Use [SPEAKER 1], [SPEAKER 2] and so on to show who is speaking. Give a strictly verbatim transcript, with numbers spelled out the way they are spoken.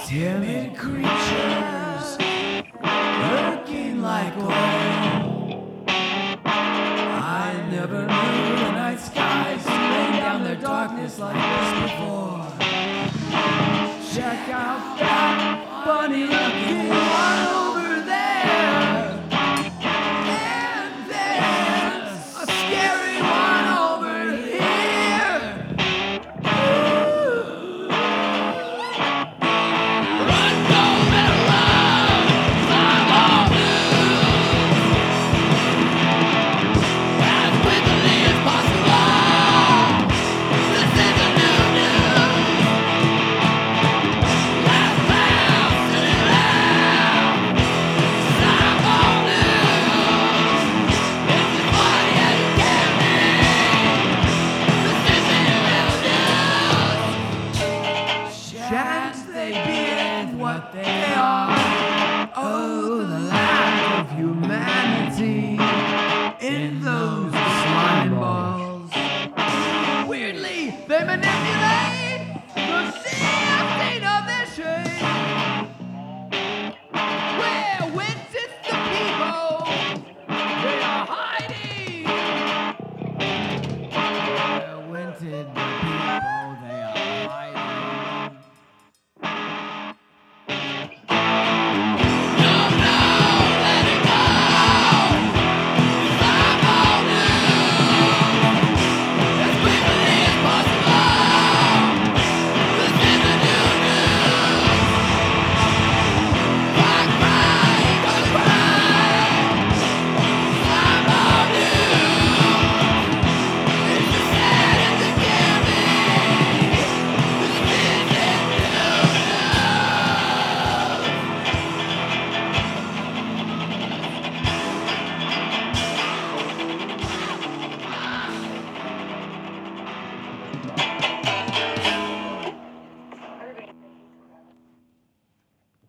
[SPEAKER 1] Timid creatures lurking like oil. I never knew the night skies rain down their darkness like this before. Check out that funny looking one over there. And there's a scary one over here. Ooh. Run, go, better run. Climb on as quickly as possible. This is a new news. Last bound, sitting loud. Climb on news. It's as funny as it can be. This is a new news. Shan't they be what they are? Oh.